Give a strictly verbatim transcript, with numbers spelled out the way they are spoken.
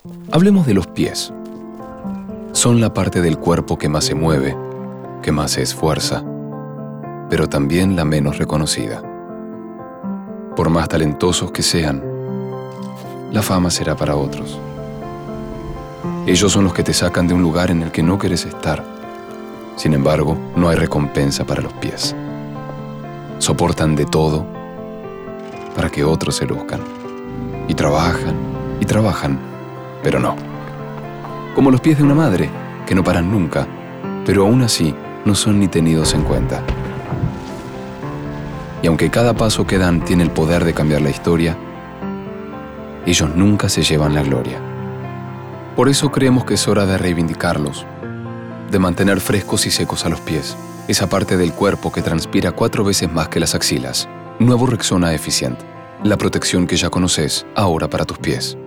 Hablemos de los pies. Son la parte del cuerpo que más se mueve, que más se esfuerza, pero también la menos reconocida. Por más talentosos que sean, la fama será para otros. Ellos son los que te sacan de un lugar en el que no quieres estar. Sin embargo, no hay recompensa para los pies. Soportan de todo para que otros se luzcan. Y trabajan, y trabajan, pero no. Como los pies de una madre, que no paran nunca, pero aún así no son ni tenidos en cuenta. Y aunque cada paso que dan tiene el poder de cambiar la historia, ellos nunca se llevan la gloria. Por eso creemos que es hora de reivindicarlos, de mantener frescos y secos a los pies, esa parte del cuerpo que transpira cuatro veces más que las axilas. Nuevo Rexona Eficiente, la protección que ya conoces, ahora para tus pies.